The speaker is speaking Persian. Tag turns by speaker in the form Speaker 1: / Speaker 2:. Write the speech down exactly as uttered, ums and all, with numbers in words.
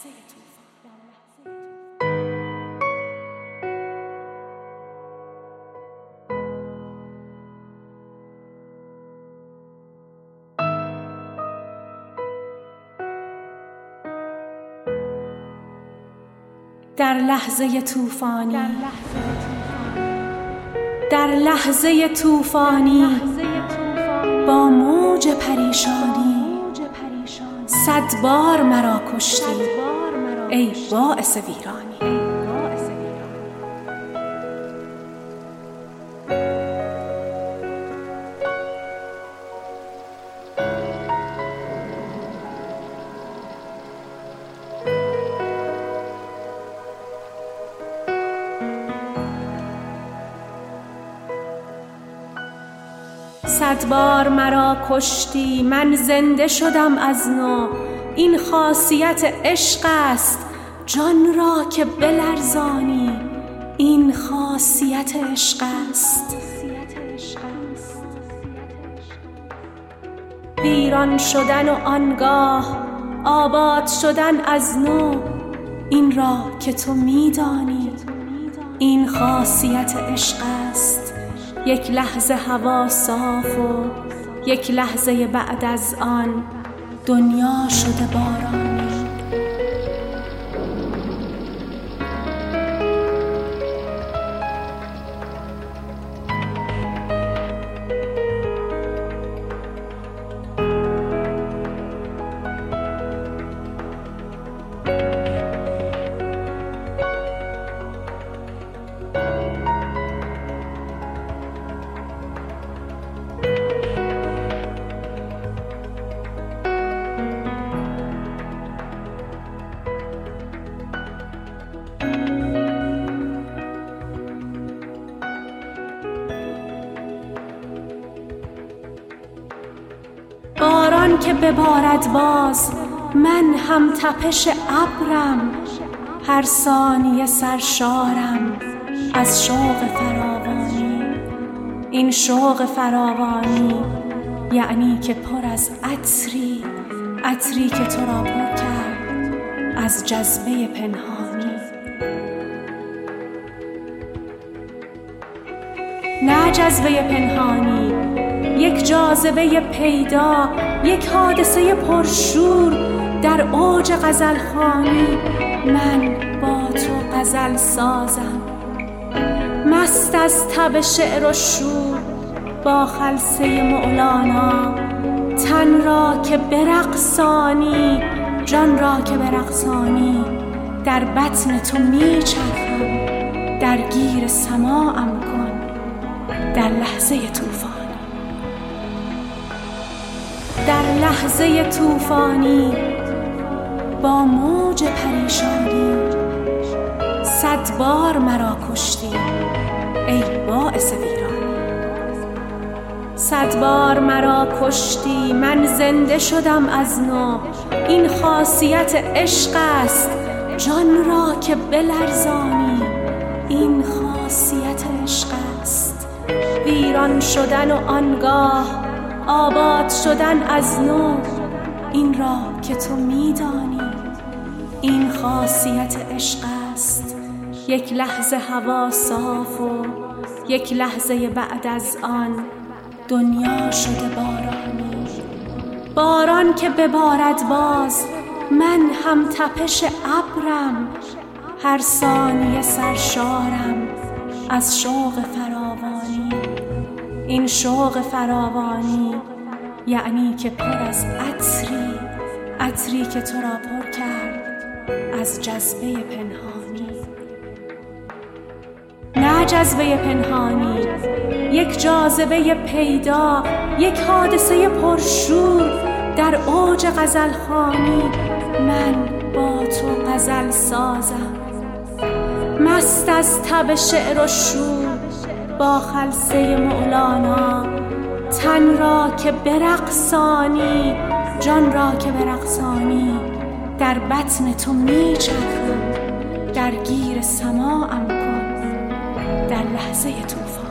Speaker 1: در لحظه طوفانی، در لحظه طوفانی با موج پریشانی صد بار مرا کشتی ای باعث ویرانی. صد بار مرا کشتی، من زنده شدم از نو. این خاصیت عشق است جان را که بلرزانی. این خاصیت عشق است. ویران شدن و آنگاه آباد شدن از نو، این را که تو میدانی. این خاصیت عشق است. یک لحظه هوا صاف و یک لحظه بعد از آن دنیا شده بارانی. باران که ببارد باز، من هم تپش ابرم. هر ثانیه سرشارم از شوق فراوانی. این شوق فراوانی یعنی که پر از عطری، عطری که تو را پر کرد از جذبه پنهانی. نه جذبه پنهانی، یک جاذبه پیدا، یک حادثه پرشور در اوج غزلخوانی. من با تو غزل سازم، مست از تب شعر و شور با خلسه مولانا. تن را که برقصانی، جان را که برقصانی، در بطن تو میچرخم. درگیر سماعم کن در لحظه طوفان. در لحظه طوفانی با موج پریشانی صد بار مرا کشتی ای باعث ویرانی. صد بار مرا کشتی، من زنده شدم از نو. این خاصیت عشق است جان را که بلرزانی. این خاصیت عشق است. ویران شدن و آنگاه آباد شدن از نو، این را که تو میدانی. این خاصیت عشق است. یک لحظه هوا صاف و یک لحظه بعد از آن دنیا شده بارانی. باران که ببارد باز، من هم تپش ابرم. هر ثانیه سرشارم از شوق فراوانی. این شوق فراوانی یعنی که پر از عطری، عطری که تو را پر کرد از جذبه پنهانی. نه جذبه پنهانی، یک جاذبه پیدا، یک حادثه پرشور در اوج غزلخوانی. من با تو غزل سازم، مست از تب شعر و شور با خلسه مولانا. تن را که برقصانی، جان را که برقصانی، در بطن تو میچرخم. درگیر سماعم کن در لحظه طوفان.